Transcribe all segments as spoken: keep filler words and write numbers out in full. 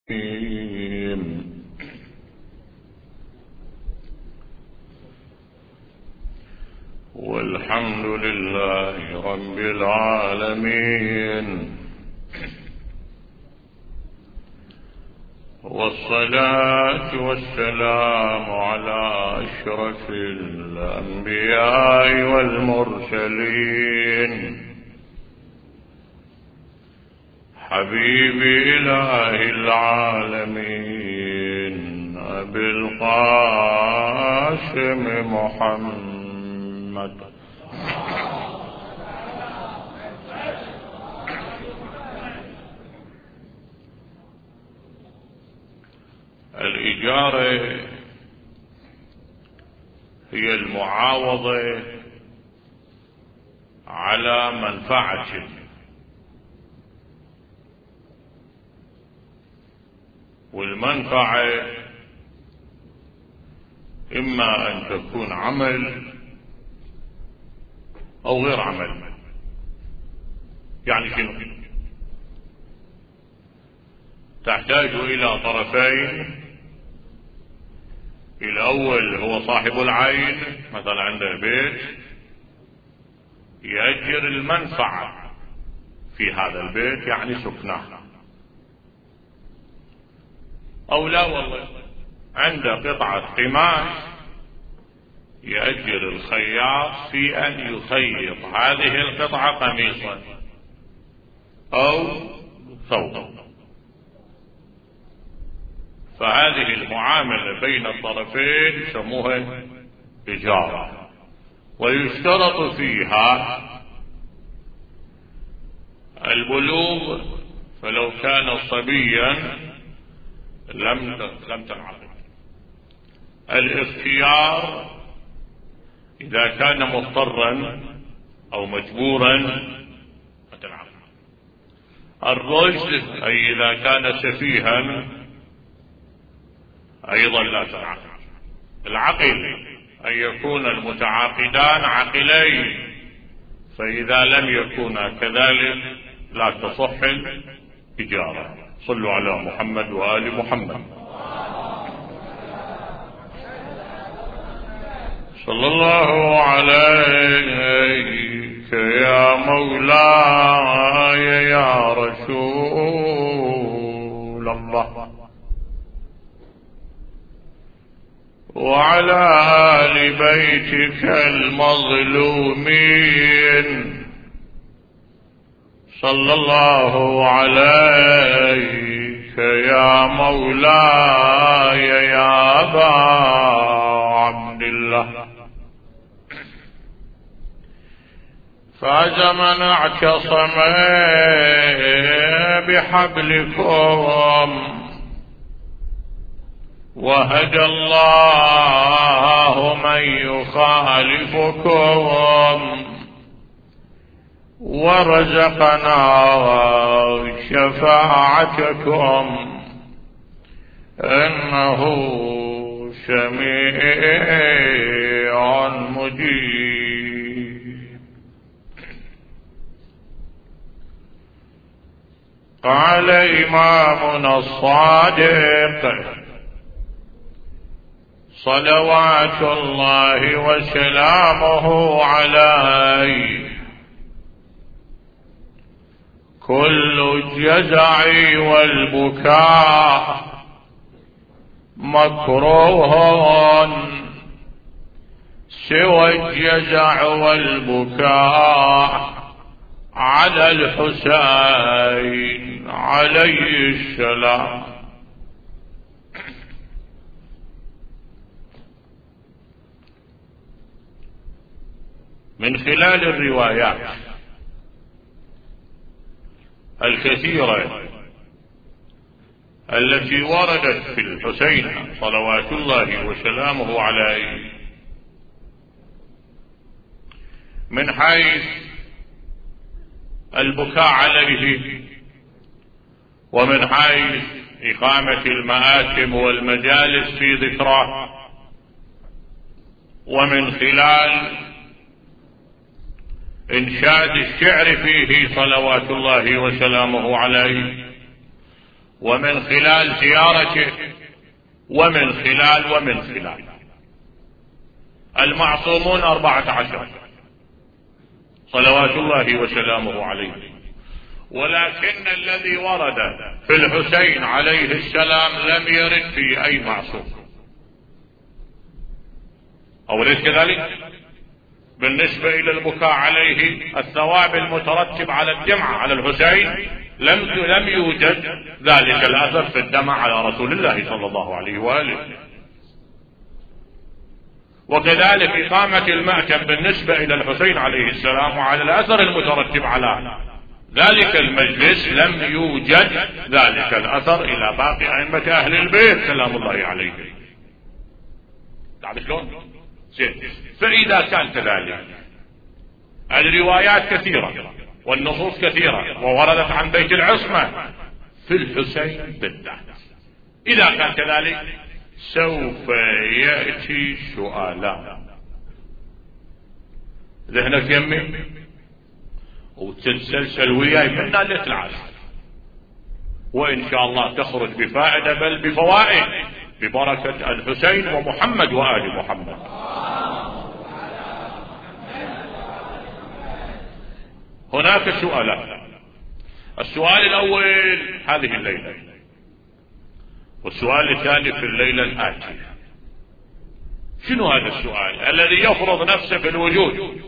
والحمد لله رب العالمين، والصلاة والسلام على أشرف الأنبياء والمرسلين، حبيب إله العالمين أبي القاسم محمد. الإجارة هي المعاوضة على منفعة، والمنفعة إما أن تكون عمل أو غير عمل. يعني شنو؟ تحتاج إلى طرفين. الأول هو صاحب العين، مثلا عنده بيت يأجر المنفعة في هذا البيت، يعني سكنه. أو لا والله عنده قطعة قماش يأجر الخياط في أن يخيط هذه القطعة قميصا أو ثوبا. فهذه المعاملة بين الطرفين يسموها إجارة، ويشترط فيها البلوغ، فلو كان صبيا لم لم تنعقد. الاختيار إذا كان مضطرا أو مجبورا فتنعقد. الرشد أي إذا كان سفيها أيضا لا تنعقد. العقل أن يكون المتعاقدان عاقلين، فإذا لم يكونا كذلك لا تصح الإجارة. صلوا على محمد وآل محمد. صلى الله عليك يا مولاي يا رسول الله، وعلى آل بيتك المظلومين. صلى الله عليك يا مولاي يا أبا عبد الله. فاز من اعتصم بحبلكم، وهدى الله من يخالفكم، ورزقنا شفاعتكم، إنه سميع مجيب. قال إمامنا الصادق صلوات الله وسلامه عليه: كل الجزع والبكاء مكروه، سوى الجزع والبكاء على الحسين عليه السلام. من خلال الروايات الكثيرة التي وردت في الحسين صلوات الله وسلامه عليه، من حيث البكاء عليه، ومن حيث إقامة المآتم والمجالس في ذكراه، ومن خلال إنشاد الشعر فيه صلوات الله وسلامه عليه، ومن خلال زيارته ومن خلال ومن خلال المعصومون أربعة عشر صلوات الله وسلامه عليه. ولكن الذي ورد في الحسين عليه السلام لم يرد في أي معصوم، أوليس كذلك؟ بالنسبة إلى البكاء عليه الثواب المترتب على الدمعة على الحسين لم لم يوجد ذلك الأثر في الدمع على رسول الله صلى الله عليه وآله. وكذلك إقامة المأتم بالنسبة إلى الحسين عليه السلام وعلى الأثر المترتب على ذلك المجلس لم يوجد ذلك الأثر إلى باقي أئمة أهل البيت سلام الله عليهم. تعرف شلون؟ فإذا كان كذلك الروايات كثيرة والنصوص كثيرة ووردت عن بيت العصمة في الحسين بالذات، إذا كان كذلك سوف يأتي سؤالان ذهنك يمي وتتسلسل وياي من ليلة العصر، وإن شاء الله تخرج بفائدة بل بفوائد ببركة الحسين ومحمد وآل محمد. هناك سؤالان، السؤال الأول هذه الليلة، والسؤال الثاني في الليلة الآتية. شنو هذا السؤال الذي يفرض نفسه في الوجود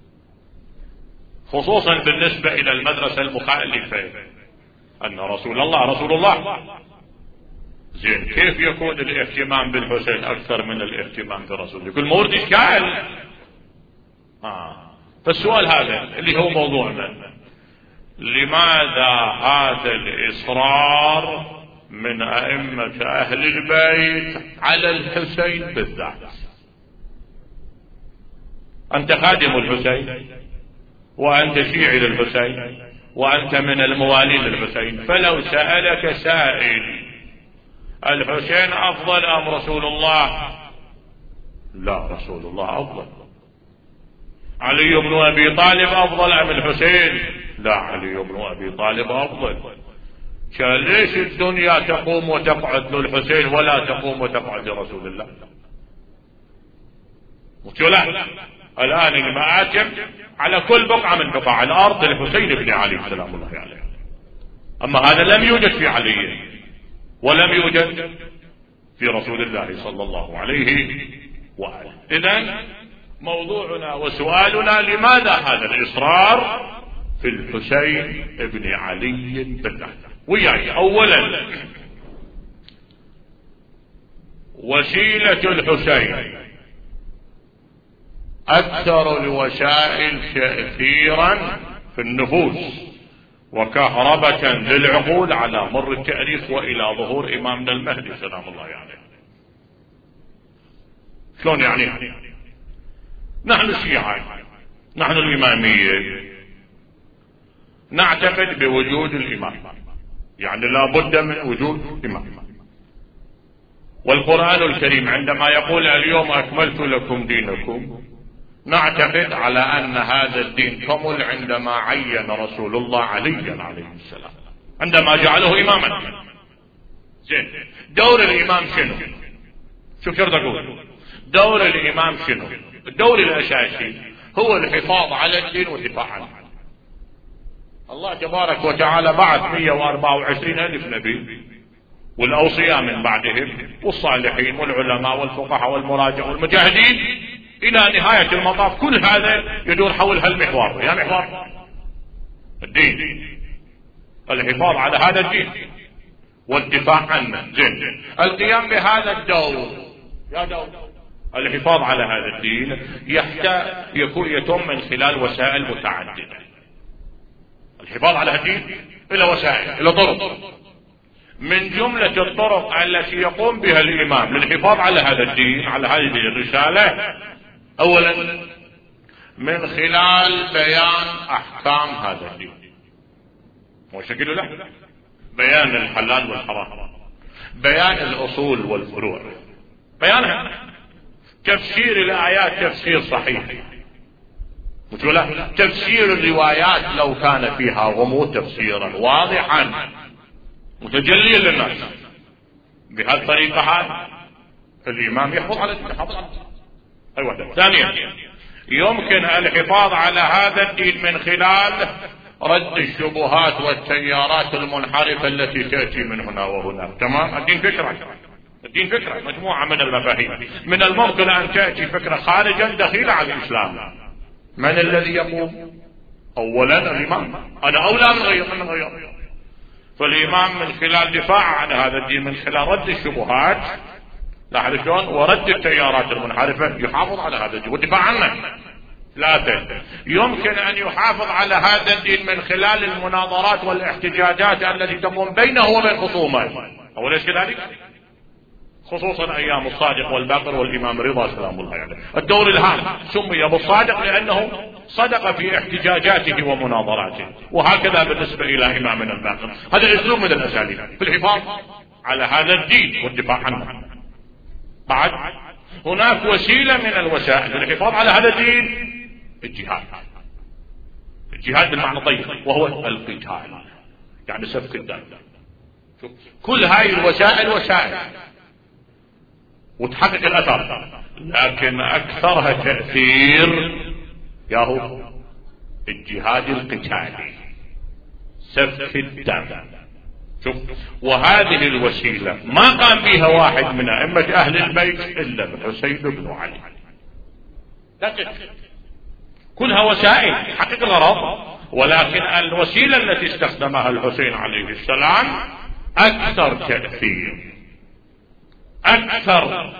خصوصا بالنسبة إلى المدرسة المخالفة أن رسول الله رسول الله؟ زين، كيف يكون الاهتمام بالحسين أكثر من الاهتمام برسول؟ يقول مورد إشكال. آه. فالسؤال هذا اللي هو موضوعنا، لماذا هذا الإصرار من أئمة أهل البيت على الحسين بالذات؟ أنت خادم الحسين وأنت شيعي للحسين وأنت من الموالين للحسين، فلو سألك سائل الحسين أفضل أم رسول الله؟ لا، رسول الله أفضل. علي بن أبي طالب أفضل أم الحسين؟ لا، علي بن أبي طالب أفضل. كان ليش الدنيا تقوم وتقعد للحسين ولا تقوم وتقعد لرسول الله؟ ولا الآن المآتم على كل بقعة من بقاع الأرض للحسين بن علي سلام الله عليه، أما هذا لم يوجد في علي ولم يوجد في رسول الله صلى الله عليه وآله. إذن موضوعنا وسؤالنا لماذا هذا الإصرار في الحسين بن علي بالذات؟ وياي أولا وسيلة الحسين أكثر الوسائل تأثيرا في النفوس وكهربة للعقول على مر التاريخ وإلى ظهور إمامنا المهدي سلام الله عليه. شلون يعني؟ نحن الشيعة، نحن الإمامية نعتقد بوجود الإمام، يعني لا بد من وجود إمام. والقرآن الكريم عندما يقول اليوم أكملت لكم دينكم نعتقد على أن هذا الدين كمل عندما عين رسول الله عليا عليه السلام، عندما جعله إماما. زين، دور الإمام شنو؟ شوف شرط أقول دور الإمام شنو؟ الدور الأساسي هو الحفاظ على الدين والدفاع عنه. الله تبارك وتعالى بعث مئة وأربعة وعشرين ألف نبي والأوصياء من بعدهم والصالحين والعلماء والفقهاء والمراجع والمجاهدين إلى نهاية المطاف، كل هذا يدور حول هالمحور، يا محور الدين، الحفاظ على هذا الدين والدفاع عنه. زين، القيام بهذا الدور يا دور الحفاظ على هذا الدين يحتاج يكون يتم من خلال وسائل متعددة. الحفاظ على الدين إلى وسائل، إلى طرق، من جملة الطرق التي يقوم بها الإمام للحفاظ على هذا الدين، على هذه الرسالة، أولا من خلال بيان أحكام هذا الدين وشكله له، بيان الحلال والحرام، بيان الأصول والفروع، بيانها، تفسير الآيات تفسير صحيح، تفسير الروايات لو كان فيها غموض تفسيرا واضحا، متجليا للناس بهالطريقة هذه الإمام يحفظ على الدين. يحافظ على الدين. أيوة. ثانيا يمكن الحفاظ على هذا الدين من خلال رد الشبهات والتيارات المنحرفة التي تأتي من هنا وهناك. تمام. الدين فكرة، الدين فكرة مجموعة من المفاهيم. من الممكن أن تأتي فكرة خارجا دخيلة على الإسلام. من الذي يقوم؟ أولا الإمام. أنا أولى من غير من غير فالإمام من خلال دفاع عن هذا الدين، من خلال رد الشبهات، لاحظ شلون، ورد التيارات المنحرفة، يحافظ على هذا الدين والدفاع عنه. ثلاثة يمكن أن يحافظ على هذا الدين من خلال المناظرات والاحتجاجات التي تقوم بينه وبين خصومه. أوليس كذلك؟ خصوصا أيام الصادق والباقر والإمام رضا سلام الله عليه. الدور الهام سمي أبو الصادق لأنه صدق في احتجاجاته ومناظراته، وهكذا بالنسبة إلى إمامنا الباقر. هذا أسلوب من الأساليب في الحفاظ على هذا الدين والدفاع عنه. بعد هناك وسيلة من الوسائل للحفاظ على هذا الدين، الجهاد. الجهاد بالمعنى الضيق وهو القتال، يعني سفك الدم. كل هاي الوسائل وسائل وتحقق الأثر، لكن أكثرها تأثير ياهو الجهاد القتالي، سفك الدم. شوف، وهذه الوسيلة ما قام بها واحد من أئمة أهل البيت إلا الحسين بن علي. لكن كلها وسائل تحقق الغرض، ولكن الوسيلة التي استخدمها الحسين عليه السلام أكثر تأثير، أكثر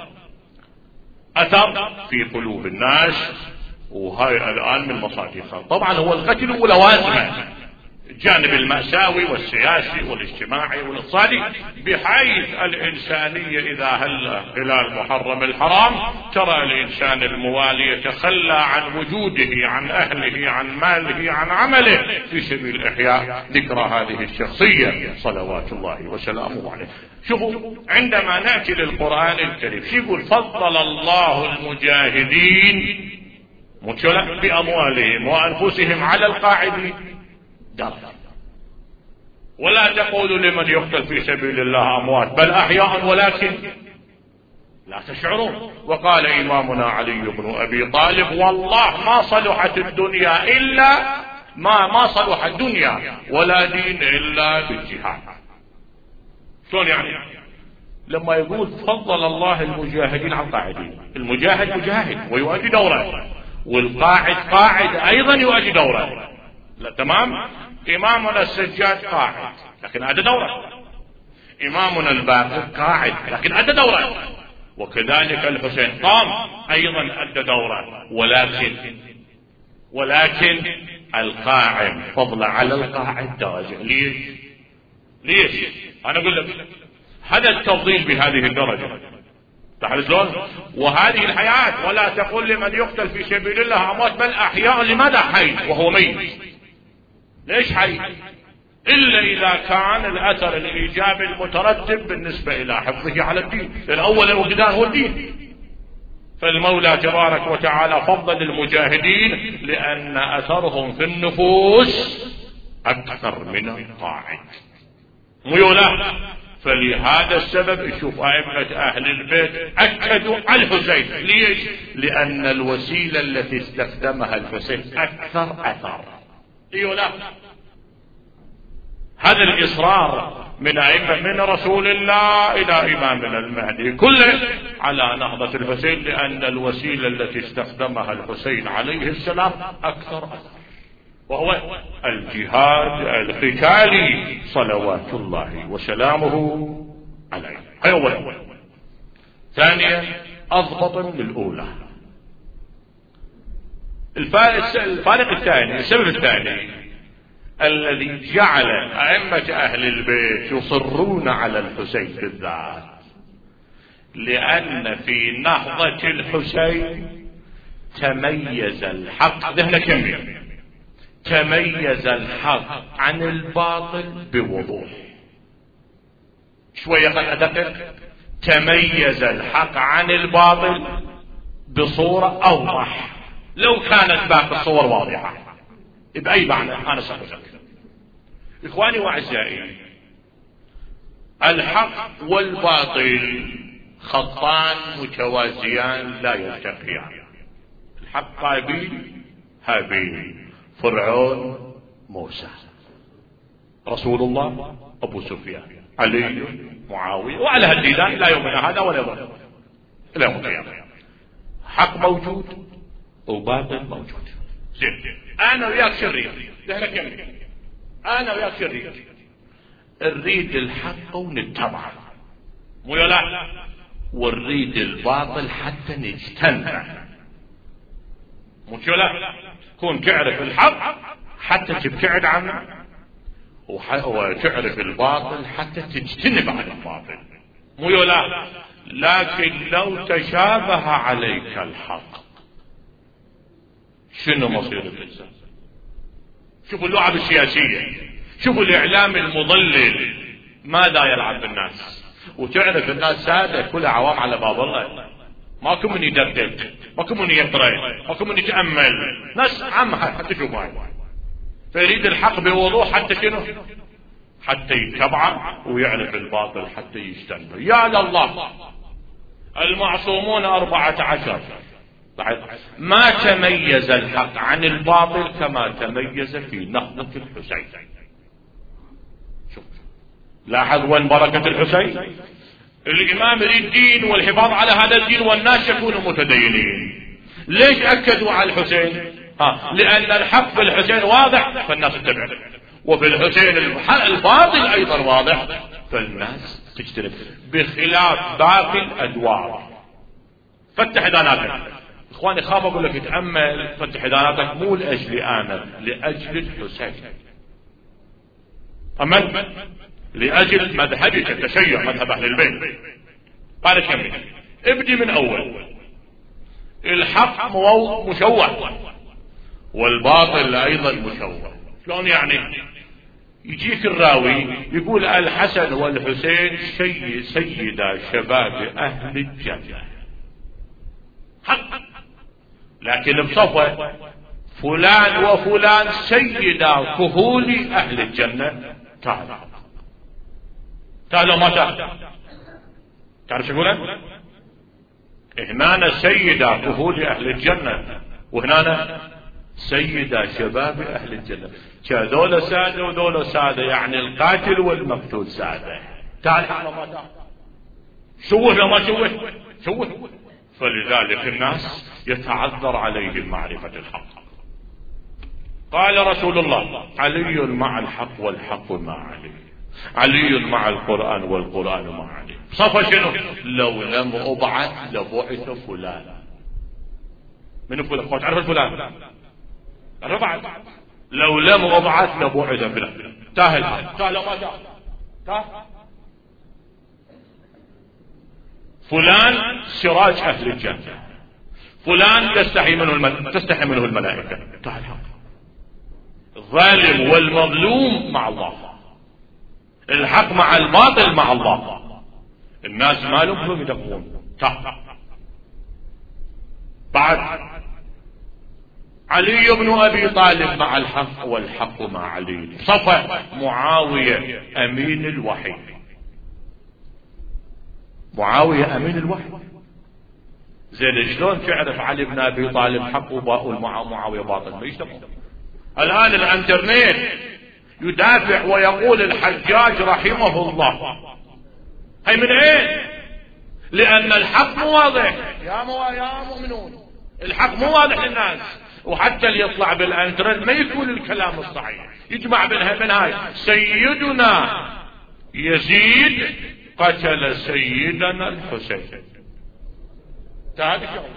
أثر في قلوب الناس، وهاي الآن من مصادقها. طبعا هو القتل ولوازمه، الجانب المأساوي والسياسي والاجتماعي والاقتصادي، بحيث الإنسانية إذا هل خلال محرم الحرام ترى الإنسان الموالي يتخلى عن وجوده، عن أهله، عن ماله، عن عمله في سبيل إحياء ذكرى هذه الشخصية صلوات الله وسلامه عليه. شوفوا، عندما نأتي للقرآن الكريم شو يقول؟ فضل الله المجاهدين بأموالهم وأنفسهم على القاعدين درجة. ولا تقولوا لمن يقتل في سبيل الله أموات بل أحياء ولكن لا تشعرون. وقال إمامنا علي بن أبي طالب: والله ما صلحت الدنيا إلا ما ما صلح الدنيا ولا دين إلا بالجهاد. شلون يعني؟ لما يقول فضل الله المجاهدين على القاعدين، المجاهد مجاهد ويؤدي دوره، والقاعد قاعد أيضا يؤدي دوره. لا تمام. إمامنا السجاد قاعد لكن أدى دوره، إمامنا الباقر قاعد لكن أدى دوره، وكذلك الحسين قام أيضا أدى دوره، ولكن ولكن القاعد فضل على القاعد درجة. ليش؟ ليش؟ أنا أقول لك هذا التفضيل بهذه الدرجة. تعرف شلون؟ وهذه الحياة، ولا تقل لمن يقتل في سبيل الله أموات بل أحياء. لماذا حي وهو ميت؟ ليش حي؟ إلا إذا كان الأثر الإيجابي المترتب بالنسبة إلى حفظه على الدين، لأن أول الوجدان هو الدين. فالمولى تبارك وتعالى فضل المجاهدين لأن أثرهم في النفوس أكثر من القاعد. ميولا. فلهذا السبب يشوف أئمة أهل البيت أكدوا على الحسين. ليش؟ لأن الوسيلة التي استخدمها الحسين أكثر أثر. ميولا. هذا الإصرار من أئمة من رسول الله إلى إمامنا المهدي كله على نهضة الحسين، لأن الوسيلة التي استخدمها الحسين عليه السلام أكثر أثر، وهو الجهاد القتالي صلوات الله وسلامه عليه. هاي أولا. ثانيا أضبط من الأولى. الفارق الثاني، السبب الثاني الذي جعل أئمة أهل البيت يصرون على الحسين بالذات، لأن في نهضة الحسين تميز الحق. ذهن كمل. تميز الحق عن الباطل بوضوح. شوية قد أدقق. تميز الحق عن الباطل بصورة أوضح. لو كانت باقي الصور واضحة بأي معنى أنا سأقول. إخواني وأعزائي، الحق والباطل خطان متوازيان لا يلتقيان. الحق قابيل هابيل، فرعون موسى، رسول الله ابو سفيان، علي معاوية، وعلى هالديدان لا يومنا هذا ولا يوم الى يوم القيامة. حق موجود وباطل موجود. زين، انا وياك شرير، لك يمين، انا وياك شرير، نريد الحق ونتبعه، مو لا، ونريد الباطل حتى نجتنبه، مو لا، كون تعرف الحق حتى تبتعد عنه، وتعرف الباطل حتى تجتنب عن الباطل، مو لا. لكن لو تشابه عليك الحق شنو مصير الإنسان؟ شوفوا اللعب السياسية، شوفوا الإعلام المضلل ماذا يلعب بالناس. وتعرف الناس سادة كلها عوام على باب الله، ماكو من يدقق، ماكو من يقرأ، ماكو من يتأمل، ناس عامها حتى شوف هاي. فيريد الحق بوضوح حتى شنو؟ حتى يتبعه، ويعرف الباطل حتى يجتنبه. يا لله، المعصومون أربعة عشر، ما تميز الحق عن الباطل كما تميز في نهضة الحسين. شوف، لاحظ وين بركة الحسين. الإمام يريد الدين والحفاظ على هذا الدين والناس يكونوا متدينين. ليش أكدوا على الحسين؟ ها، لأن الحق في الحسين واضح فالناس تتبع، وفي الحسين الباطل أيضا واضح فالناس تجتنب، بخلاف باقي الأدوار. فتح داناتك إخواني، خاف أقول لك تأمل، فتح داناتك مو لأجلي أنا، لأجل الحسين. أمل لأجل مذهبك التشيع، مذهب أهل البيت. قال كمل، ابدي من أول. الحق مشوه والباطل أيضا مشوه. شلون يعني؟ يجيك الراوي يقول الحسن والحسين شيء سيدا شباب أهل الجنة، حق، لكن بصفة فلان وفلان سيدا كهول أهل الجنة. تعال تعالوا ما تعال تعرف شو يقولون؟ هنا سيدا كهول أهل الجنة، وهنا سيدا شباب أهل الجنة. كذول سادة وذول سادة، يعني القاتل والمقتول سادة. تعال تعال ما تعال، شوه لو ما شوه شوه. فلذلك الناس يتعذر عليهم معرفة الحق. قال رسول الله: علي مع الحق والحق مع علي، علي مع القرآن والقرآن مع علي. صفى شنو؟ لو لم أبعث لبعث فلان. من فلان؟ تعرف الفلان؟ ربعت. لو لم أبعث لبعث فلان. تاهل تاهل ما تاهل تاهل. فلان سراج أهل الجنة، فلان تستحي منه الملائكة، تستحي منه الملائكة. تعال حق. الظالم والمظلوم مع الله، الحق مع الباطل مع الله. الناس ما لهم يدقون. تعال بعد علي بن أبي طالب مع الحق والحق مع علي. صفى معاوية أمين الوحي. معاوية أمين الوحي. زين شلون تعرف علي بن أبي طالب حق ومعاوية باطل؟ ما يجتمعون. الآن الانترنت يدافع ويقول الحجاج رحمه الله. هي من اين؟ لأن الحق مو واضح يا مو يا مؤمنون، الحق مو واضح للناس. وحتى اللي يطلع بالانترنت ما يقول الكلام الصحيح، يجمع بينها من هاي: سيدنا يزيد قتل سيدنا الحسين. هذا شغل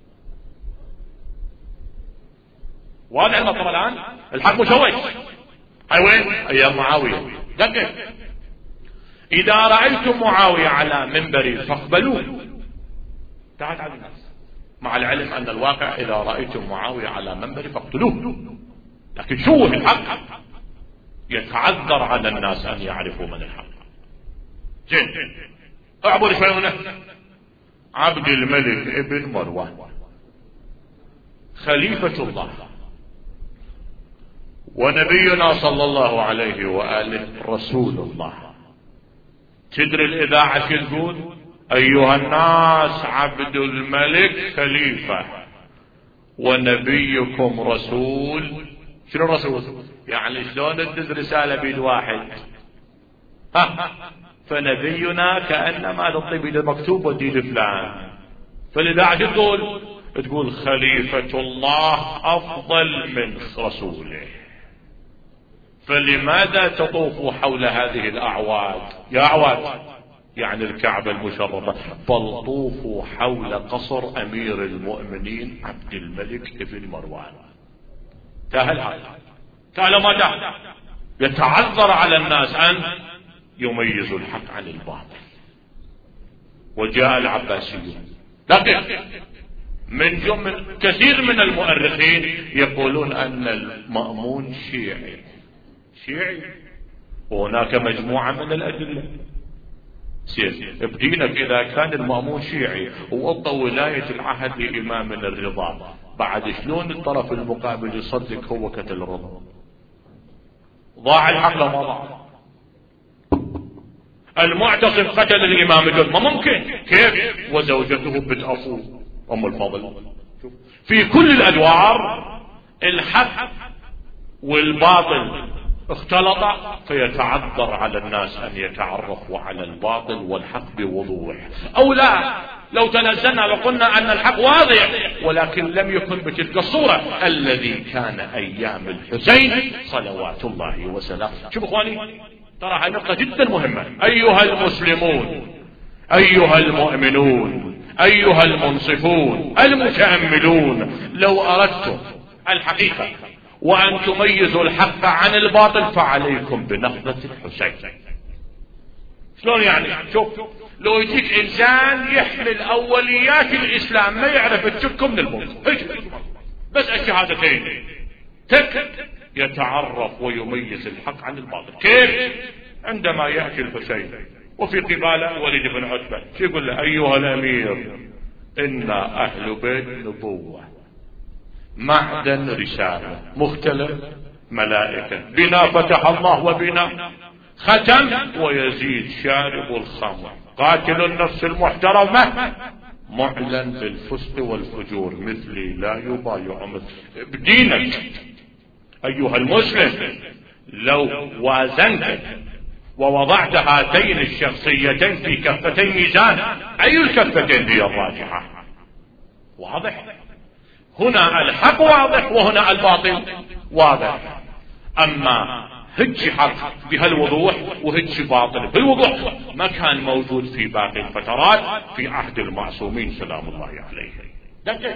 واضح المطلب. الآن الحق مشوش. هاي وين؟ أيام معاوية. دقق: إذا رأيتم معاوية على منبري فاقبلوه. تعال على الناس، مع العلم أن الواقع إذا رأيتم معاوية على منبري فاقتلوه. لكن شو الحق؟ يتعذر على الناس أن يعرفوا من الحق. زين، اعبر شوي هنا. عبد الملك ابن مروان خليفة الله ونبينا صلى الله عليه وآله رسول الله، تدري الإذاعة شو تقول؟ أيها الناس عبد الملك خليفة ونبيكم رسول. شنو الرسول؟ يعني شلون تدز رسالة بيد واحد؟ ها فنبينا كأنما تعطي بيد المكتوب ودي لفلان. فالإذاعة شو تقول؟ تقول خليفة الله أفضل من رسوله. فلماذا تطوفوا حول هذه الأعواد؟ يا أعواد يعني الكعبة المشرفة، بل طوفوا حول قصر أمير المؤمنين عبد الملك ابن مروان. تاهل هذا تعالى ما تاهل يتعذر على الناس أن يميزوا الحق عن الباطل. وجاء العباسيون، لكن من جمل كثير من المؤرخين يقولون أن المأمون شيعي شيعي وهناك مجموعة من الأدلة. سير بدينك إذا كان المأمون شيعي وأعطى ولاية العهد لإمام الرضا، بعد شلون الطرف المقابل يصدق هو قتل الرضا؟ ضاع الحق ما ضاع. المعتصم قتل الإمام الجد، ما ممكن. كيف؟ وزوجته بنت أخوه أم الفضل. في كل الأدوار الحق والباطل اختلط، فيتعذر على الناس أن يتعرفوا على الباطل والحق بوضوح. أو لا، لو تنزلنا لقلنا أن الحق واضح ولكن لم يكن بتلك الصورة الذي كان أيام الحسين صلوات الله وسلامه. شوفوا إخواني، ترى هذه نقطة جدا مهمة. أيها المسلمون، أيها المؤمنون، أيها المنصفون المتأملون، لو أردتم الحقيقة وأن تميزوا الحق عن الباطل فعليكم بنهضة الحسين. شلون يعني؟ شوف، لو يجيك إنسان يحمل أوليات الإسلام ما يعرف الشك من الموت، بس الشهادتين تك يتعرف ويميز الحق عن الباطل. كيف؟ عندما يأتي الحسين وفي قباله وليد بن عتبة، شو يقول له؟ أيها الأمير، إنا أهل بيت نبوة، معدن رسالة، مختلف ملائكة، بنا فتح الله وبنا ختم، ويزيد شارب الخمر، قاتل النفس المحترمة، معلن بالفسق والفجور، مثلي لا يبايع مثل بدينك. أيها المسلم، لو وازنت ووضعت هاتين الشخصيتين في كفتين ميزان، أي الكفتين هي الراجحة؟ واضح؟ هنا الحق واضح وهنا الباطل واضح. أما هج حق بهالوضوح وهج باطل بالوضوح ما كان موجود في باقي الفترات في عهد المعصومين سلام الله عليهم. لكن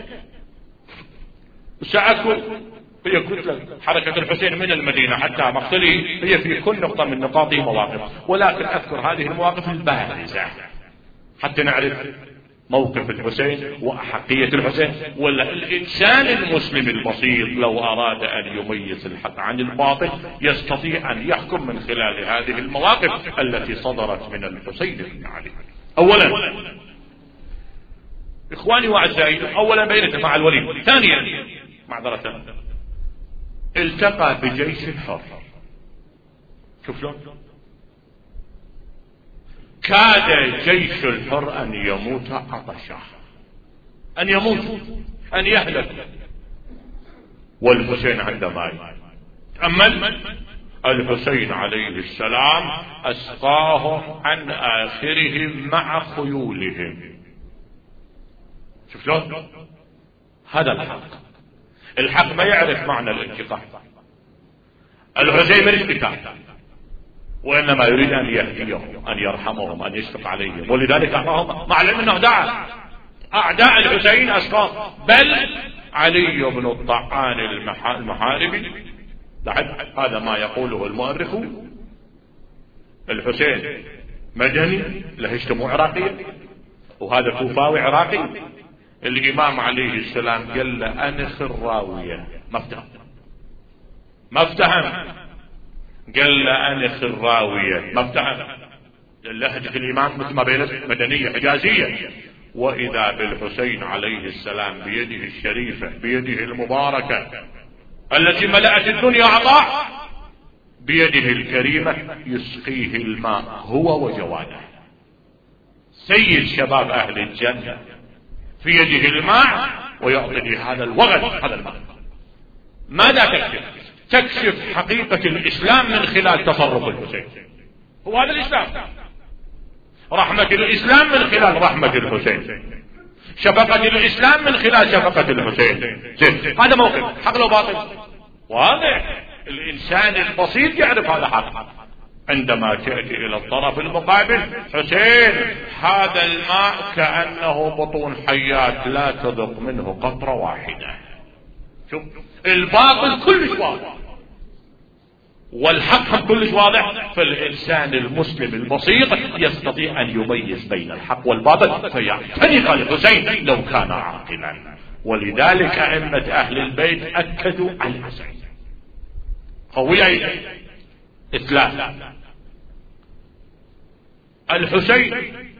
سأكل هي قلت لك حركة الحسين من المدينة حتى مقتله هي في كل نقطة من نقاطه مواقف، ولكن أذكر هذه المواقف البارزة حتى نعرف موقف الحسين وأحقية الحسين. ولا الإنسان المسلم البسيط لو أراد أن يميز الحق عن الباطل يستطيع أن يحكم من خلال هذه المواقف التي صدرت من الحسين بن علي. أولا إخواني وأعزائي، أولا بينت مع الوليد. ثانيا معذرة، التقى بجيش الحر. شوف شلون كاد جيش الحر أن يموت عطشا، أن يموت، أن يهلك، والحسين عندما تأمل الحسين عليه السلام أسقاهم عن آخرهم مع خيولهم. شوف شلون هذا الحق. الحق ما يعرف معنى الانتقام. الحسين من الانتقام، وإنما يريد أن يهديهم، أن يرحمهم، أن يشفق عليهم، ولذلك أعطاهم، مع العلم أنه دعا أعداء الحسين أسقاط، بل علي بن الطعان المحاربي. هذا ما يقوله المؤرخ. الحسين مدني لهجته عراقي، وهذا كوفاوي عراقي. الإمام عليه السلام قال له أنخ الراوية، ما افتهم ما افتهم قال له أنخ الراوية، ما افتهم. لهجة الإمام مثل ما بينت مدنية حجازية. وإذا بالحسين عليه السلام بيده الشريفة، بيده المباركة التي ملأت الدنيا عطاء، بيده الكريمة يسقيه الماء هو وجواده. سيد شباب أهل الجنة في يده الماء ويعطي هذا الوغد هذا الماء. ماذا تكشف؟ تكشف حقيقة الإسلام من خلال تصرف الحسين. هو هذا الإسلام، رحمة الإسلام من خلال رحمة الحسين، شفقة الإسلام من خلال شفقة الحسين. زين، هذا موقف حق لو باطل واضح. الإنسان البسيط يعرف هذا حق. عندما تأتي إلى الطرف المقابل، حسين هذا الماء كأنه بطون حيات لا تذق منه قطرة واحدة. شوف الباطل كلش واضح والحق كلش واضح. فالإنسان المسلم البسيط يستطيع أن يميز بين الحق والباطل فيعتنق الحسين لو كان عاقلا. ولذلك أئمة أهل البيت أكدوا على الحسين قوية إثلاث: الحسين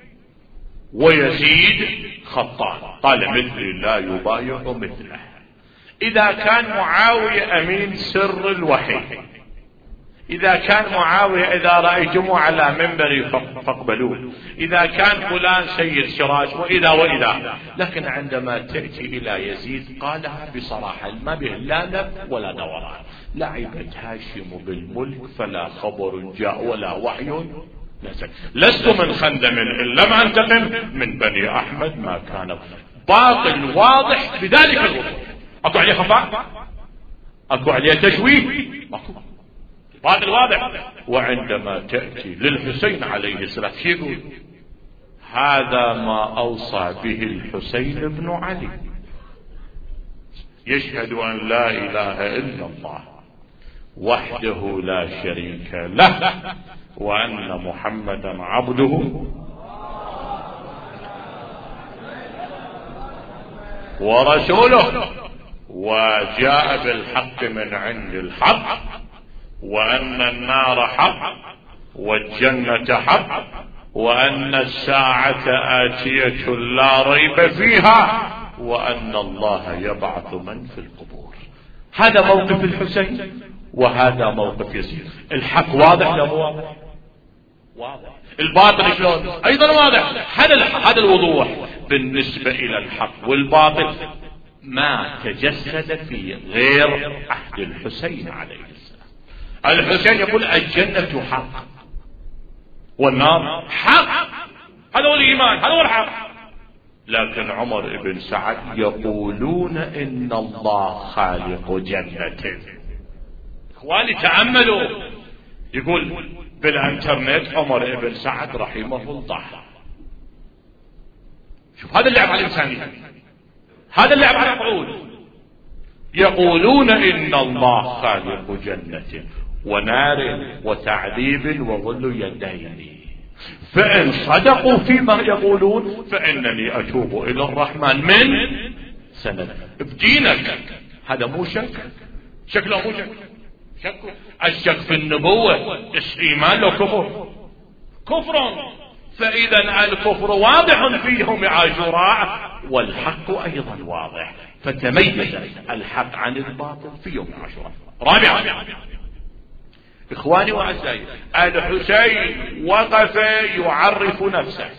ويزيد خطان، قال مثلي لا يبايع مثله. إذا كان معاوية أمين سر الوحي، إذا كان معاوية إذا رأيتموه على منبري فاقبلوه، إذا كان فلان سيد سراج، وإذا وإذا. لكن عندما تأتي إلى يزيد قالها بصراحة ما به لا نب ولا دوران: لعبت هاشم بالملك فلا خبر جاء ولا وحي نزل، لست من خندم إن لم أنتقم من بني أحمد ما كان. باطل واضح بذلك الوضوح، أكو عليه خفاء؟ أكو عليه تشويه؟ أكو باطل واضح. وعندما تأتي للحسين عليه السلام يقول: هذا ما أوصى به الحسين بن علي، يشهد أن لا إله إلا الله وحده لا شريك له وأن محمدا عبده ورسوله وجاء بالحق من عند الحق وأن النار حق والجنة حق وأن الساعة آتية لا ريب فيها وأن الله يبعث من في القبور. هذا موقف الحسين وهذا موقف يزيد. الحق واضح لا واضح؟ واضح. الباطل شلون؟ أيضا واضح. هذا هذا الوضوح بالنسبة إلى الحق والباطل ما تجسد في غير عهد الحسين عليه السلام. الحسين يقول: الجنة حق والنار حق، هذا هو الإيمان، هذا هو الحق. لكن عمر بن سعد يقولون إن الله خالق جنة. إخواني تأملوا، يقول بالانترنت عمر بن سعد رحمه الله. شوف هذا اللعب على الإنسانية، هذا اللعب على العقول. يقولون إن الله خالق جنة ونار وتعذيب وظل يدين، فإن صدقوا فيما يقولون فإنني أتوب إلى الرحمن من سنة. بدينك هذا مو شك، شكله مو شك، شك الشك في النبوة إيمان لو كفر كفر. فإذا الكفر واضح فيهم عاشوراء والحق أيضا واضح، فتميز الحق عن الباطل في يوم عاشوراء. رابعا إخواني وأعزائي، الحسين وقف يعرف نفسه: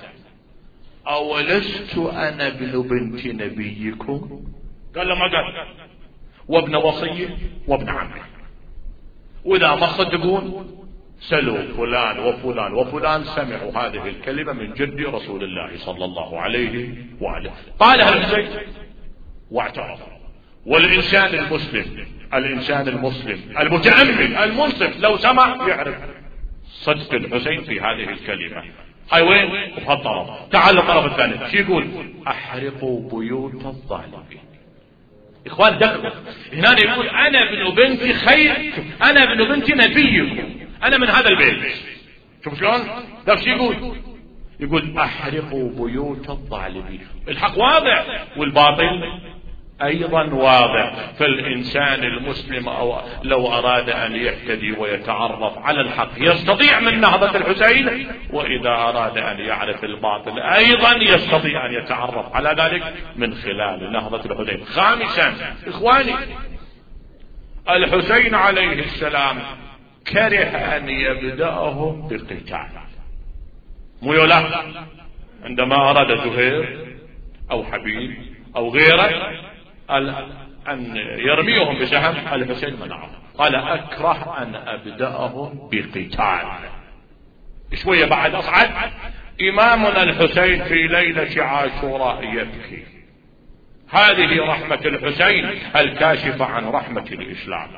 أولست أنا ابن بنت نبيكم؟ قال ما قال، وابن وصيه وابن عمه. وإذا ما صدقون سلوا فلان وفلان وفلان سمعوا هذه الكلمة من جد رسول الله صلى الله عليه وآله. قالها الحسين واعترف. والإنسان المسلم الإنسان المسلم المتأمل المنصف لو سمع يعرف صدق الحسين في هذه الكلمة. هاي وين؟ في الطرف. تعال الطرف الثاني، شو يقول؟ أحرقوا بيوت الظالمين. إخوان دقوا هنا، يقول أنا ابن بنت خير، أنا ابن بنت نبيكم، أنا من هذا البيت. شوف شلون؟ ده شو يقول؟ يقول أحرقوا بيوت الظالمين. الحق واضح والباطل أيضا واضح. فالإنسان المسلم أو لو أراد أن يهتدي ويتعرف على الحق يستطيع من نهضة الحسين، وإذا أراد أن يعرف الباطل أيضا يستطيع أن يتعرف على ذلك من خلال نهضة الحسين. خامسا إخواني، الحسين عليه السلام كره أن يبدأهم بقتال. مو يولا عندما أراد زهير أو حبيب أو غيره أن يرميهم بسهم، الحسين منعه، قال أكره أن أبدأهم بقتال. شوية بعد أصعد، إمامنا الحسين في ليلة عاشوراء يبكي. هذه رحمة الحسين الكاشفة عن رحمة الإسلام،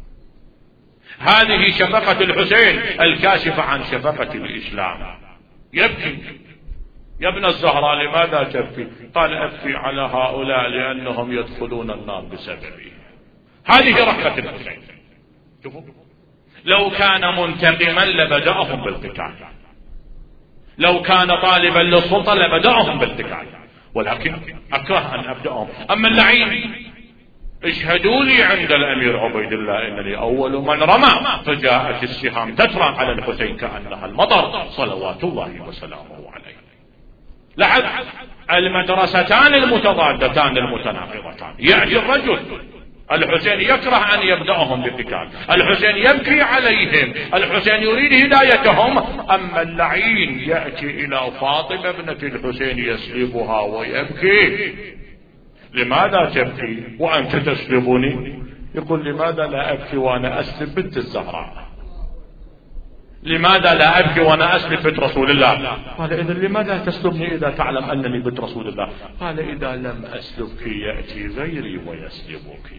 هذه شفقة الحسين الكاشفة عن شفقة الإسلام. يبكي: يا ابن الزهراء لماذا تبكي؟ قال أبكي على هؤلاء لأنهم يدخلون النار بسببي. هذه رحمة الحسين. شوفوا، لو كان منتقما لبدأهم بالقتال، لو كان طالبا للسلطة لبدأهم بالقتال، ولكن أكره أن أبدأهم. أما اللعين: اشهدوا لي عند الأمير عبيد الله إنني أول من رمى، فجاءت السهام تترى على الحسين كأنها المطر صلوات الله وسلامه عليه. لعب المدرستان المتضادتان المتناقضتان. يأتي الرجل الحسين يكره أن يبدأهم بالقتال، الحسين يبكي عليهم، الحسين يريد هدايتهم. أما اللعين يأتي إلى فاطمة ابنة الحسين يسلبها ويبكي: لماذا تبكي وأنت تسلبني؟ يقول: لماذا لا أبكي وأنا أسلب بنت الزهراء؟ لماذا لا أبكي وأنا أسلب بنت رسول الله؟ قال: إذا لماذا تسلبني إذا تعلم أنني بنت رسول الله؟ قال: إذا لم أسلبك يأتي غيري ويسلبك.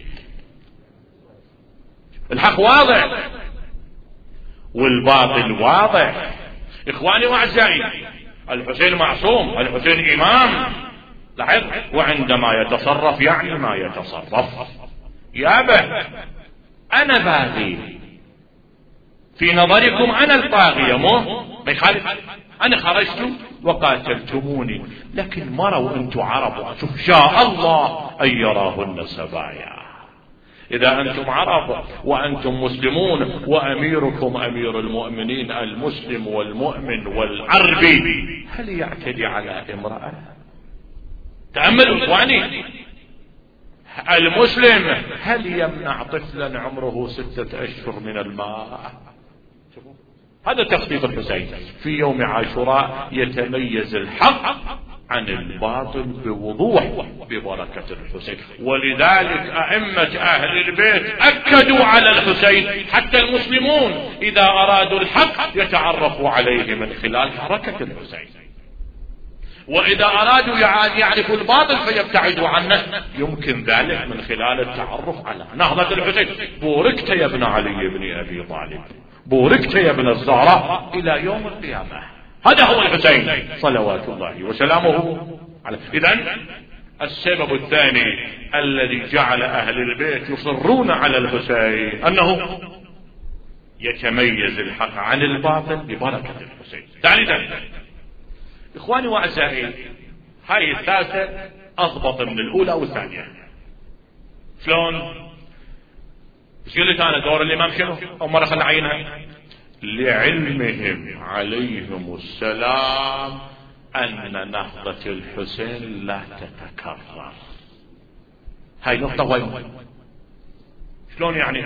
الحق واضح والباطل واضح. إخواني وأعزائي، الحسين معصوم، الحسين إمام. لاحظ: وعندما يتصرف يعني ما يتصرف. يابه أنا باغي، في نظركم أنا الطاغية، مو ما يخالف. أنا خرجت وقاتلتموني، لكن مروا أنتم عرب، شوف شاء الله أن يراهن سبايا. إذا أنتم عرب وأنتم مسلمون وأميركم أمير المؤمنين المسلم والمؤمن والعربي، هل يعتدي على امرأة؟ تأملوا إخواني، المسلم هل يمنع طفلا عمره ستة أشهر من الماء؟ هذا تخطيط الحسين. في يوم عاشوراء يتميز الحق عن الباطل بوضوح ببركة الحسين، ولذلك أئمة أهل البيت أكدوا على الحسين. حتى المسلمون إذا أرادوا الحق يتعرفوا عليه من خلال حركة الحسين، وإذا أرادوا يعرفوا الباطل فيبتعدوا عنه، يمكن ذلك من خلال التعرف على نهضة الحسين. بوركت يا ابن علي بن أبي طالب، بوركت يا ابن الزهراء إلى يوم القيامة. هذا هو الحسين صلوات الله وسلامه عليه. إذن السبب الثاني الذي جعل أهل البيت يصرون على الحسين أنه يتميز الحق عن الباطل ببركة الحسين. ثالثا إخواني وأعزائي، هاي الثالثة أضبط من الأولى والثانية. شلون؟ قلت أنا دور الإمام شنو؟ أو مرة خلنا عينها: لعلمهم عليهم السلام أن نهضة الحسين لا تتكرر. هاي نقطة وين؟ شلون يعني؟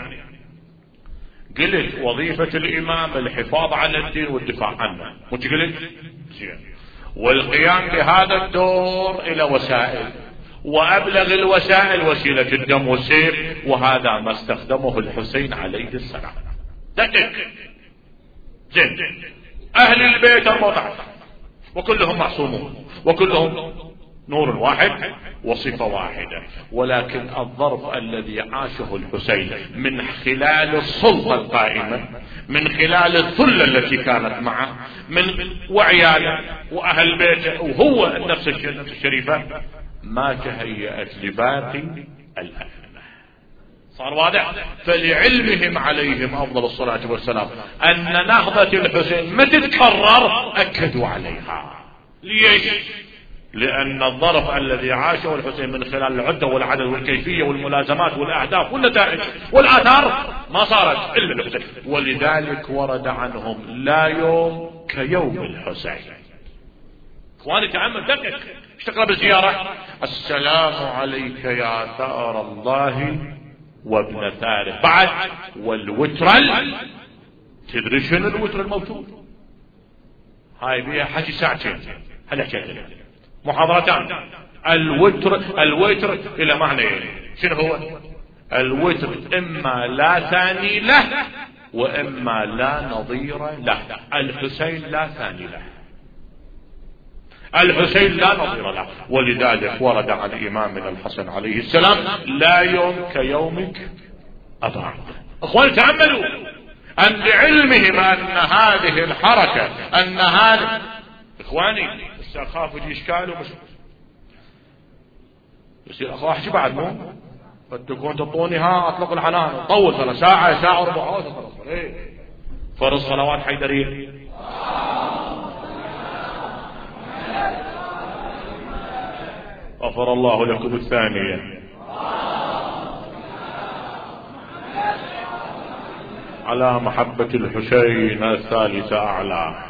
قلت وظيفة الإمام الحفاظ على الدين والدفاع عنه، مش قلت؟ والقيام بهذا الدور إلى وسائل، وأبلغ الوسائل وسيلة الدم والسيف، وهذا ما استخدمه الحسين عليه السلام. دقق زين. أهل البيت أربعة وكلهم معصومون وكلهم نور واحد وصفة واحدة، ولكن الظرف الذي عاشه الحسين من خلال السلطة القائمة، من خلال الذلة التي كانت معه، من وعياله وأهل بيته وهو النفس الشريفة، ما تهيأت لباقي الأئمة. صار واضح؟ فلعلمهم عليهم أفضل الصلاة والسلام أن نهضة الحسين ما تتكرر، أكدوا عليها. ليش؟ لأن الظرف الذي عاشه الحسين من خلال العدة والعدد والكيفية والملازمات والأهداف والنتائج والآثار ما صارت إلا الحسين، ولذلك ورد عنهم لا يوم كيوم الحسين. اخواني تأمل دقق، اشتقنا بالزيارة: السلام عليك يا ثار الله وابن ثاره، بعد والوتر تدري شنو الوتر الموجود؟ هاي بيها حكي ساعتين، هل حكيت محاضرتان. الوتر الوتر الى معنيين، شنو هو الوتر؟ اما لا ثاني له واما لا نظير له. الحسين لا ثاني له، الحسين لا نظير له، ولذلك ورد عن امامنا الحسن عليه السلام: لا يوم كيومك ابعد. اخوان تأملوا ان لعلمهم ان هذه الحركة ان هذا اخواني اخاف يجي اشكال ومش يصير اخو احكي بعد مو فتكون تطوني ها اطلق العنان طول ثلاث ساعة ساعة وربع فرض صلوات حيدرية. غفر الله لكم الثانية على محبة الحسين الثالثة أعلى.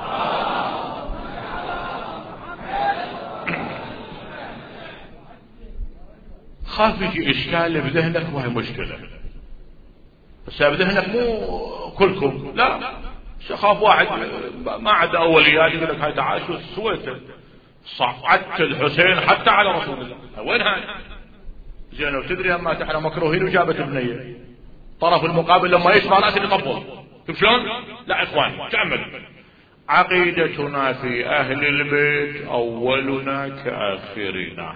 خاف يجي إشكال بذهنك وهي مشكلة، بس بذهنك مو كلكم لا، خاف واحد ما عدا أوليات يقول لك هاي تعال شو سويته صعدت الحسين حتى على رسول الله. وين هاي زين؟ وتدري اما احنا مكروهين وجابت ابنيه طرف المقابل لما يسمع رأس يطبل. شوف شلون؟ لا اخوان تأمل، عقيدتنا في اهل البيت اولنا كاخرنا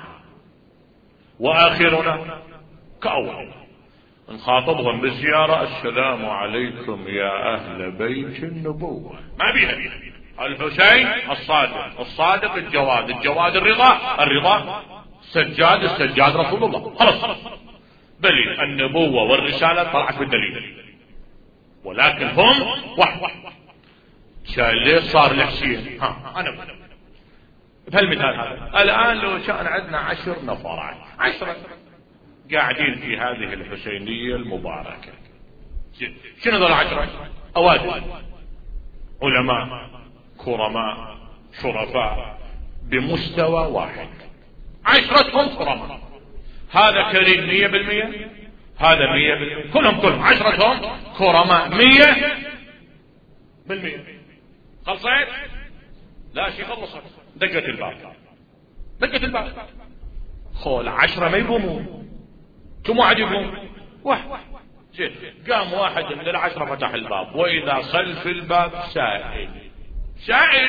واخرنا كاول. نخاطبهم بالزيارة: السلام عليكم يا اهل بيت النبوة. ما بيها الحسين الصادق، الصادق الجواد، الجواد الرضا، الرضا السجاد، السجاد رسول الله. خلص دليل النبوة والرسالة طلعت بالدليل. ولكن هم واحد ليه صار الحسين؟ ها انا بهالمثال هذا الان لو كان عندنا عشر نفرات عشرة قاعدين في هذه الحسينية المباركة، شنو ذول عشرة؟ اوادم علماء كرماء شرفاء بمستوى واحد، عشرتهم كرماء. هذا كريم مية بالمية، هذا مية بالمية، كلهم كلهم عشرتهم كرماء مية بالمية. خلصت؟ لا شي خلصت. دقت الباب دقت الباب خول عشرة ما يقومون، كم واحد يقوم؟ واحد. قام واحد من العشرة فتح الباب، وإذا صل في الباب سائل سائل: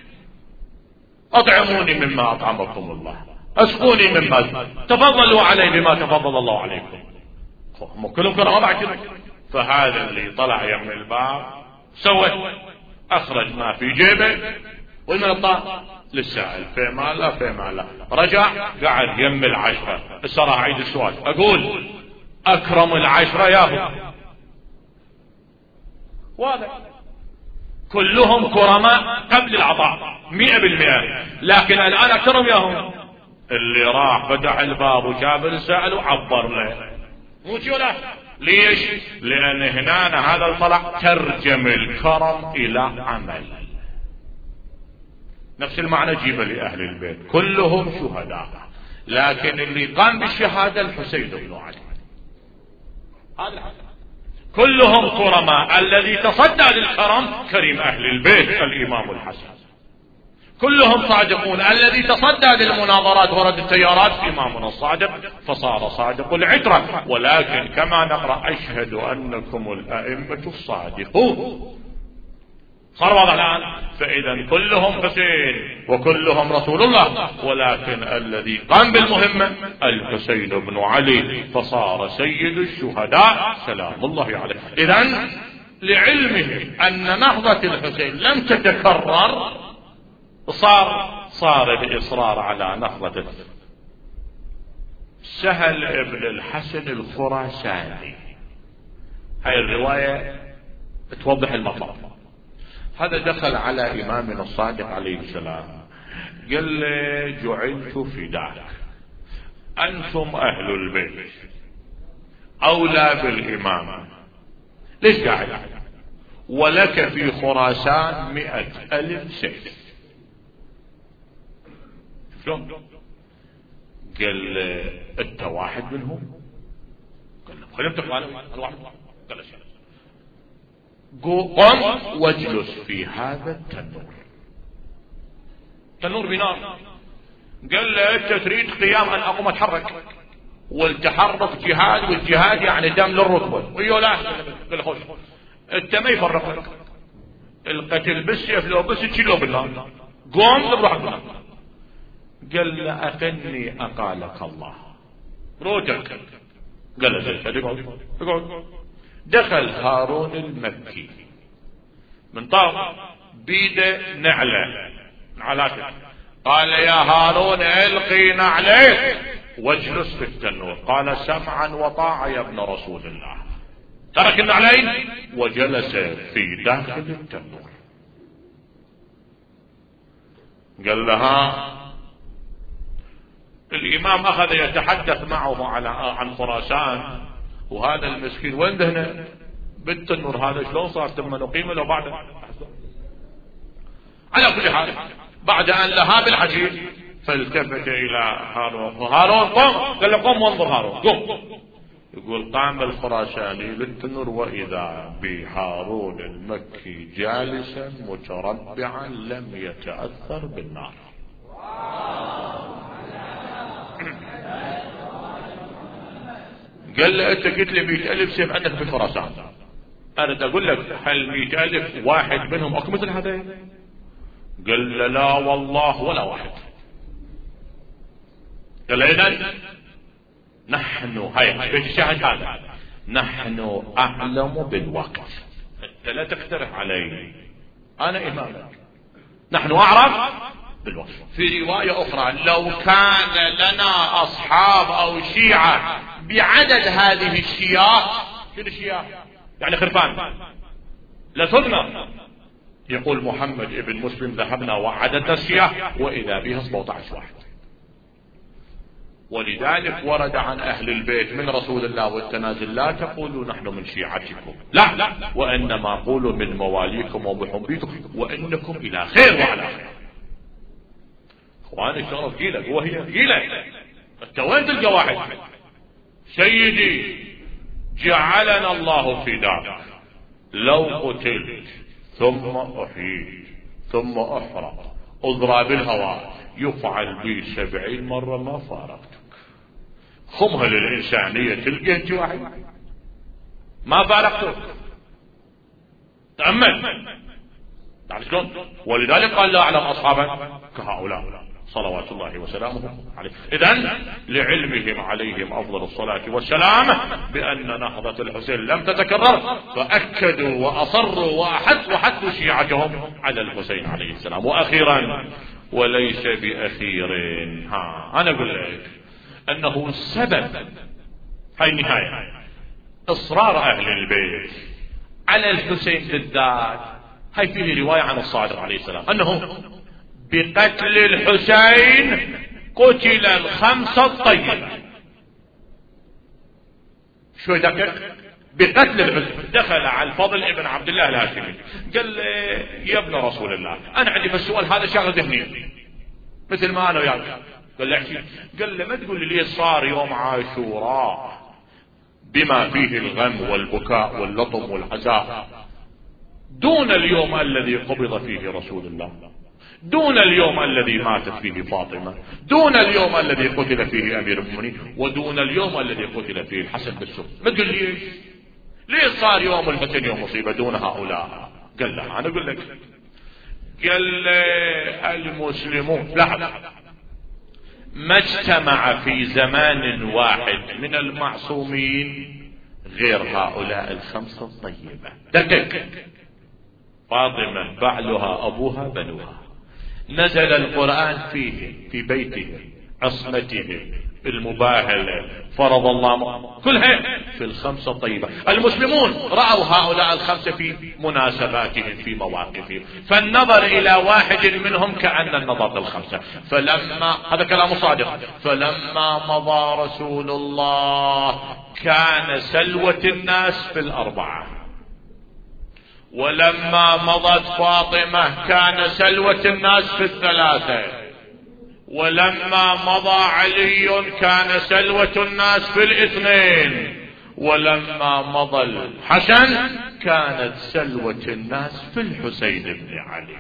أطعموني مما أطعمكم الله، أسقوني مما تفضلوا علي بما تفضل الله عليكم. هم كلهم كانوا أربعة كده. فهذا اللي طلع يم الباب سوى أخرج ما في جيبه ومن الطاق للسائل فيما لا فيما لا. رجع قاعد يم العشرة. الصراحة عيد السؤال أقول: أكرم العشرة ياهو واضح كلهم كرماء قبل العطاء مئة بالمئة، لكن الآن أكرم ياهم اللي راح فتح الباب وشاف السائل وعبر له. مو ولا ليش؟ لأن هنا هذا الطلع ترجم الكرم إلى عمل. نفس المعنى جيبه لأهل البيت كلهم شهداء، لكن اللي قام بالشهادة الحسين بن علي. هذا كلهم كرماء، الذي تصدى للكرم كريم أهل البيت الإمام الحسن. كلهم صادقون، الذي تصدى للمناظرات ورد التيارات إمامنا الصادق فصار صادق العترة. ولكن كما نقرأ: أشهد أنكم الأئمة الصادقون. صار واضح الآن؟ فإذا كلهم حسين وكلهم رسول الله، ولكن الذي قام بالمهمة الحسين بن علي فصار سيد الشهداء سلام الله عليه. إذن لعلمه أن نهضة الحسين لم تتكرر صار صار الإصرار على نهضة سهل ابن الحسن الخراساني. هاي الرواية توضح المطلب. هذا دخل على إمامنا الصادق عليه السلام قال لي: جعلت فداك، أنتم أهل البيت أولى بالإمامة، ليش قاعد؟ ولك في خراسان مئة ألف سيف. شلون؟ قال أنت واحد منهم؟ قال له خلينا نتفق على الواحد. قال له قم واجلس في هذا التنور. تنور بنار. قال له انت تريد قيام ان اقوم اتحرك، والتحرك جهاد، والجهاد يعني دم للركبه. ويقول لا، قال خوش انت ما يفرق لك القتل بالسيف لو بس تشيله بالنار، قوم بروح بالنار. قال له أقني أقالك الله روجك. قال له زين اقعد. دخل هارون المكي من طرف بيده نعلة نعلاته، قال يا هارون القي نعليك واجلس في التنور. قال سمعا وطاعة يا ابن رسول الله. ترك النعلين وجلس في داخل التنور. قال لها الإمام أخذ يتحدث معه على عن خراسان، وهذا المسكين وين هنا بالتنور هذا شلون صار ثم نقيم له بعد. على كل حال بعد أن لها بالحديث فالتفت إلى هارون، هارون قم. قال له قم وانظر هارون قم. يقول قام الخراساني للتنور وإذا بهارون المكي جالسا متربعا لم يتأثر بالنار. قال له انت قلت لي مئة ألف سيف عندك في خراسان، انا اقول لك هل مئة ألف واحد منهم اكو مثل هذا؟ قال له لا والله ولا واحد. قال له اذا نحن هاي الشاهد هذا، نحن اعلم بالوقت، انت لا تقترح علي، انا امامك، نحن اعرف بالوقت. في رواية اخرى لو كان لنا اصحاب او شيعة بعدد هذه الشياه، شنو الشياه يعني خرفان، لثرنا. يقول محمد ابن مسلم ذهبنا وعددنا الشياه واذا بها سبعة عشر واحد. ولذلك ورد عن اهل البيت من رسول الله والتنازل لا تقولوا نحن من شيعتكم، لا لا، وانما قولوا من مواليكم ومحبيكم وانكم الى خير وعلى خير. اخواني الشرف جيلك وهي جيلك، انت وين تلقى واحد سيدي جعلنا الله فداك لو قتلت ثم احييت ثم احرق اضرب بالهواء يفعل بي سبعين مرة ما فارقتك. خمها للإنسانية تلقى انت واحد ما فارقتك، تأمل تعرف شلون. ولذلك قال لا أعلم أصحابا كهؤلاء صلوات الله وسلامه عليه. إذن لعلمهم عليهم أفضل الصلاة والسلام بأن نهضة الحسين لم تتكرر، فأكدوا وأصروا وأحثوا حثوا شيعتهم على الحسين عليه السلام. وأخيرا وليس بأخير، ها أنا أقول لك أنه السبب هاي النهاية إصرار أهل البيت على الحسين بالذات. هاي فيه رواية عن الصادق عليه السلام أنه بقتل الحسين قتل الخمسة الطيبة. شو دقق؟ بقتل الحسين. دخل على الفضل ابن عبد الله الهاشمي قال يا ابن رسول الله انا عندي في السؤال هذا شغله ذهنيه مثل ما انا وياك. قال له احكي. قال له ما تقول لي صار يوم عاشوراء بما فيه الغم والبكاء واللطم والعزاء دون اليوم الذي قبض فيه رسول الله، دون اليوم الذي ماتت فيه فاطمة، دون اليوم الذي قتل فيه امير المؤمنين، ودون اليوم الذي قتل فيه الحسن بالسوق. ما تقول لي ليه صار يوم الحسين يوم مصيبة دون هؤلاء؟ قال له انا اقول لك. قال المسلمون لا ما اجتمع في زمان واحد من المعصومين غير هؤلاء الخمسة الطيبة. دقق. فاطمة بعلها أبوها بنوها، نزل القرآن فيه في بيته عصمته المباهلة فرض الله كلها في الخمسة الطيبة. المسلمون رأوا هؤلاء الخمسة في مناسباتهم في مواقفهم، فالنظر إلى واحد منهم كأن النظر في الخمسة. فلما هذا كلام صادق فلما مضى رسول الله كان سلوة الناس في الأربعة، ولما مضت فاطمة كان سلوة الناس في الثلاثة، ولما مضى علي كان سلوة الناس في الاثنين، ولما مضى الحسن كانت سلوة الناس في الحسين بن علي.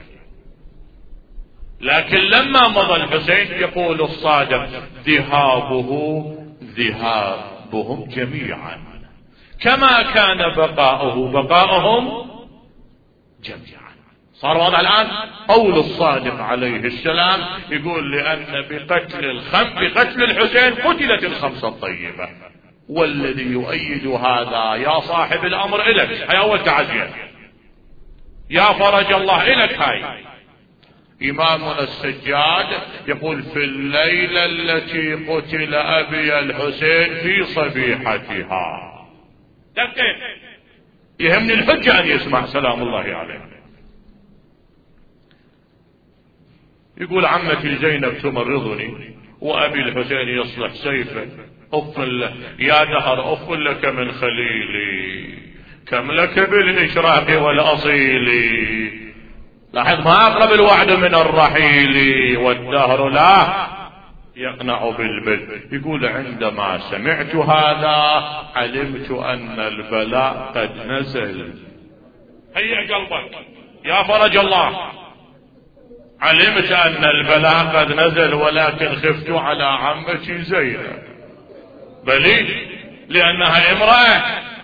لكن لما مضى الحسين يقول الصادق ذهابه ذهابهم جميعا، كما كان بقاؤه بقاؤهم جميعا. صار واضح الآن قول الصادق عليه السلام، يقول لأن بقتل الخم بقتل الحسين قتلت الخمسة الطيبة. والذي يؤيد هذا يا صاحب الأمر إلك، هاي أول تعزية، يا فرج الله إلك. هاي إمامنا السجاد يقول في الليلة التي قتل أبي الحسين في صبيحتها. دقيق يهمني الحجة أن يسمع سلام الله عليه. يقول عمتي زينب تمرضني وأبي الحسين يصلح سيفه، أف يا دهر أف لك من خليلي، كم لك بالإشراق والأصيل، لاحظ ما أقرب الوعد من الرحيل، والدهر لا يقنع بالبل. يقول عندما سمعت هذا علمت أن البلاء قد نزل. هيئ قلبك يا فرج الله، علمت أن البلاء قد نزل، ولكن خفت على عمتي زينب. بلي لأنها امرأة،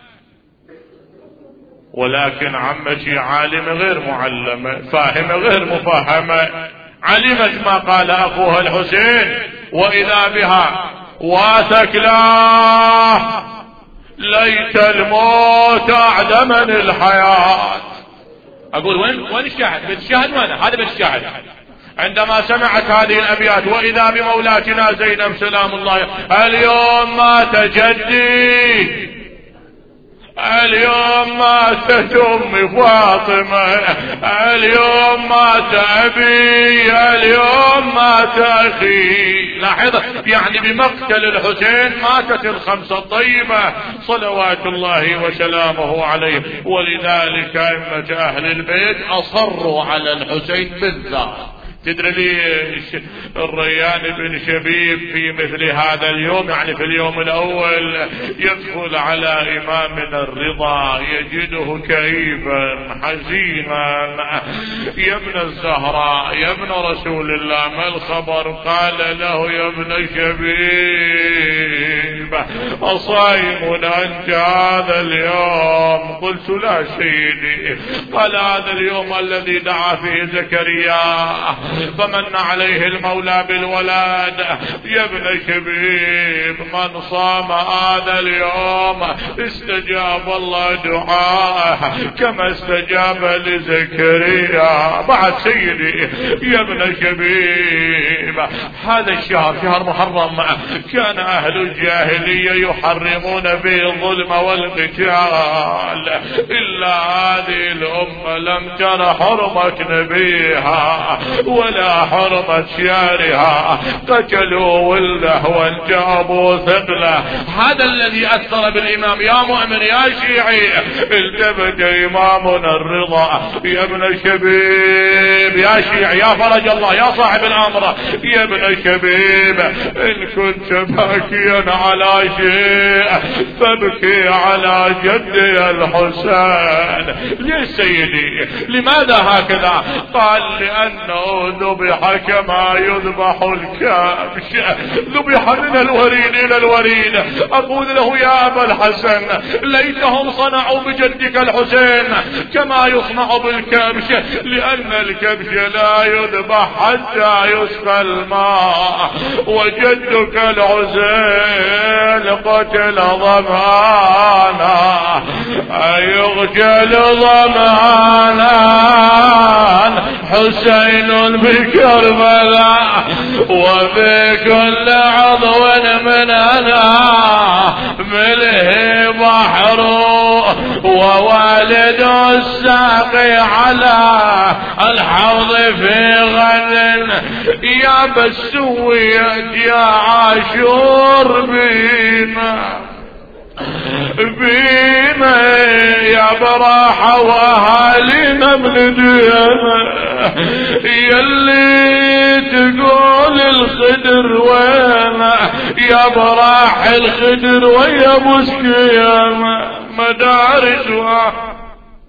ولكن عمتي عالمة غير معلمة، فاهمة غير مفهمة، علمت ما قال أخوها الحسين، وإذا بها وثكلاه ليت الموت أعدمني الحياة. أقول وين وين الشاهد؟ بالشاهد وين؟ هذا بالشاهد. عندما سمعت هذه الأبيات وإذا بمولاتنا زينب سلام الله، اليوم مات جدي، اليوم ماتت أمي فاطمة، اليوم مات أبي، اليوم مات أخي. لاحظ يعني بمقتل الحسين ماتت الخمسة الطيبة صلوات الله وسلامه عليه. ولذلك أئمة أهل البيت أصروا على الحسين بالذات. تدري ليش الريان بن شبيب في مثل هذا اليوم، يعني في اليوم الأول، يدخل على إمامنا الرضا يجده كئيبا حزينا، يا ابن الزهراء يا ابن رسول الله ما الخبر؟ قال له يا ابن شبيب أصائم أنت هذا اليوم؟ قلت لا سيدي. قال هذا اليوم الذي دعا فيه زكريا فمن عليه المولى بالولاد. يا ابن شبيب من صام هذا اليوم استجاب الله دعاءه كما استجاب لزكريا. بعد سيدي يا ابن شبيب هذا الشهر شهر محرم كان أهل الجاهلية يحرمون به الظلم والقتال، إلا هذه الأمة لم تر حرمة نبيها ولا حرمة شيارها، قتلوا ولده وانجابوا ثقله. هذا الذي أثر بالإمام. يا مؤمن يا شيعي التفت إمامنا الرضا يا ابن شبيب، يا شيعي يا فرج الله يا صاحب الأمر، يا ابن شبيب إن كنت باكيا على شيء فابكي على جدي الحسين. ليش سيدي؟ لماذا هكذا؟ قال لأنه ذبح كما يذبح الكبش، ذبح من الوريد إلى الوريد. أقول له يا أبا الحسن ليتهم صنعوا بجدك الحسين كما يصنع بالكبش، لأن الكبش لا يذبح حتى يسقى الماء، وجدك الحسين قتل ظمآنا أيغتل ظمآنا حسين بكربلاء وبكل عضو مننا مله بحر ووالد الساقي على الحوض في غد يا بسوية يا عاشور بينا بينا يا براحة وأهالينا من دينا يلي تقول الخدر وين يا براح الخدر ويا مسكينا مدارس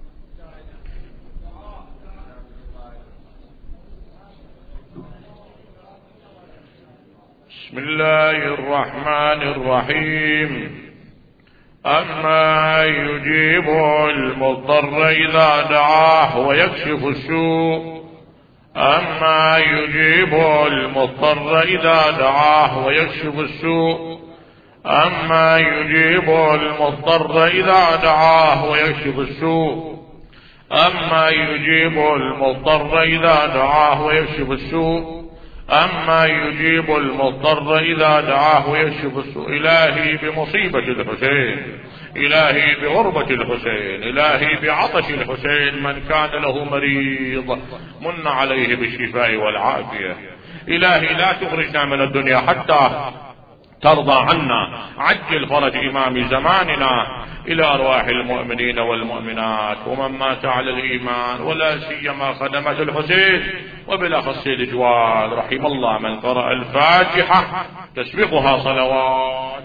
بسم الله الرحمن الرحيم. أما يجيب المضطر إذا دعاه ويكشف السوء أما يجيب المضطر إذا دعاه ويكشف السوء أما يجيب المضطر إذا دعاه ويكشف السوء أما يجيب المضطر إذا دعاه ويكشف السوء أما يجيب المضطر إذا دعاه ويكشف السوء. إلهي بمصيبة الحسين، إلهي بغربة الحسين، إلهي بعطش الحسين، من كان له مريض من عليه بالشفاء والعافية. إلهي لا تخرجنا من الدنيا حتى ترضى عنا. عجل فرج إمام زماننا إلى أرواح المؤمنين والمؤمنات ومن مات على الإيمان، ولا سيما خدمة الحسين، وبالأخص الجوال. رحم الله من قرأ الفاتحة تسبقها صلوات.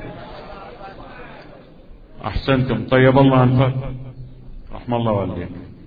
أحسنتم، طيب الله أنفق، رحم الله والديكم.